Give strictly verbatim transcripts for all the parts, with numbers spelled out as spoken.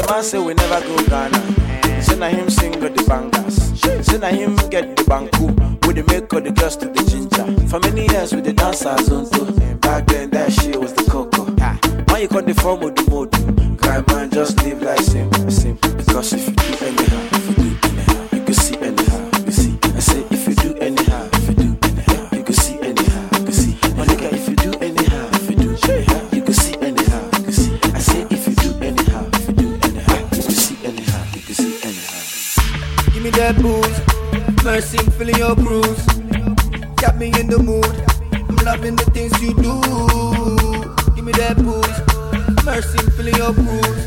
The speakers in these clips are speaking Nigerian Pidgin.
man say we never go Ghana. Say na him sing with the bangers. Say na him get the banku. With the make all the girls to the ginger. For many years with the dancers on tour. Back then that shit was the cocoa. Why you call the form of the mode? Cry man, just live like simple, simple. Because if you do anyhow, if you do anyhow, you can see anyhow, you see. I say if you do anyhow, if you do anyhow, you can see anyhow, you can see. My nigga, if you do anyhow, if you do anyhow, you can see anyhow, you can see. I say if you do anyhow, if you do anyhow, you can see anyhow, you can see anyhow. Give me that booze, mercy, feeling your cruise. Got me in the mood, I'm loving the things you do. Give me that booze, mercy, feeling your cruise.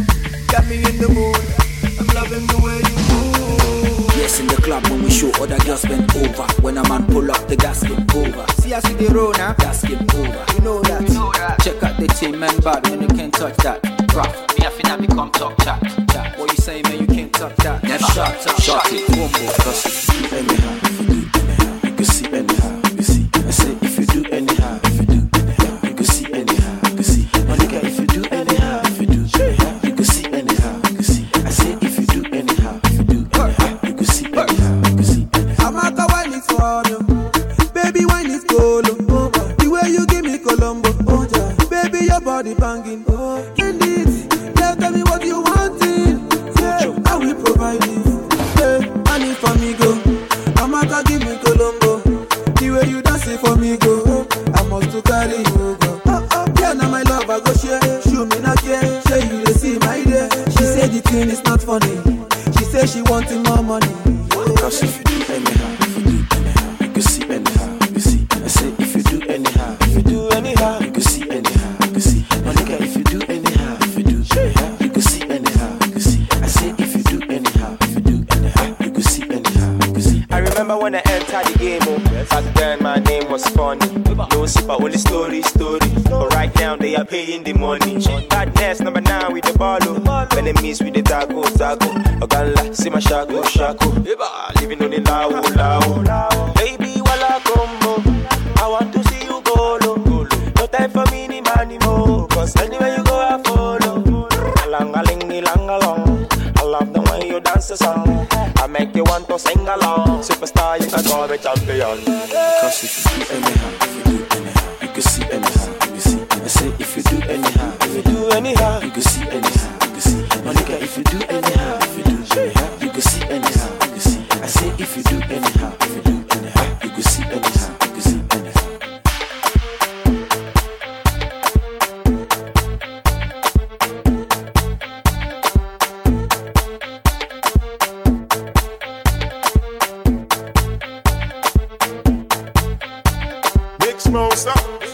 Got me in the mood, I'm loving the way you move. Yes, in the club when we show other girls bend over. When a man pull up, the gas get over. See I see the road now, Gas get over. you know that. You know that. Check out the team, man, bad, man, you can't touch that. Rough, me I finna become talk chat, chat. What you say, man, you can't touch that. Never shot, shot, shot it, boom, boom. Because if you do anyhow, if you do anyhow, you can see anyhow, you see. I say if you do anyhow, if you do anyhow, you can see anyhow, you can see. My nigga, if you do anyhow, if you do anyhow, you can see anyhow, you can see. I say if you do anyhow, if you do anyhow, you can see anyhow, you can see. I'm out the wine is for you, baby wine is colo. The way you give me Colombo, oh yeah. Baby your body banging, oh. Indeed, yeah, tell me what you want it. Yeah, I will provide it. Hey, I need for me go. I'm out to give me Colombo. The way you dance it for me go. I must to carry you go. Oh, oh, yeah, now my love I go share. Show me not care. Show you to see my day. She said the thing is not funny. She said she wanting more money. Because if you do anyhow, if you do anyhow, you can see anyhow, you can see. I say if you do anyhow, if you do anyhow, you can see anyhow, you can see. My nigga, if you do anyhow, if you do anyhow, you can see anyhow, you can see. I say if you do anyhow, if you do anyhow, you can see anyhow, you can see. I remember when I entered the game, oh. Back then my name was funny. No super, only story, story. But right now they are paying the money. That next number nine with the ball, oh. Enemies with the taco, taco. Ogala, see my shako, shako. Living on the lao, lao. Baby, wala combo. I want to see you go low. No time for me, ni money more. Cause anywhere you go, I follow. Alangaling, along. I love the way you dance the song. I make you want to sing along. Superstar, you can call me champion. Because if you do anyhow, if you do anyhow, you can see anyhow, you can see. I say if you do anyhow, if you do anyhow, you can see anyhow, you can see. My nigga, if you do anyhow, if you do anyhow, you can see anyhow, you can see. I say if you do anyhow, if you do anyhow, you can see anyhow, you can see anyhow. Big Smoke, stop.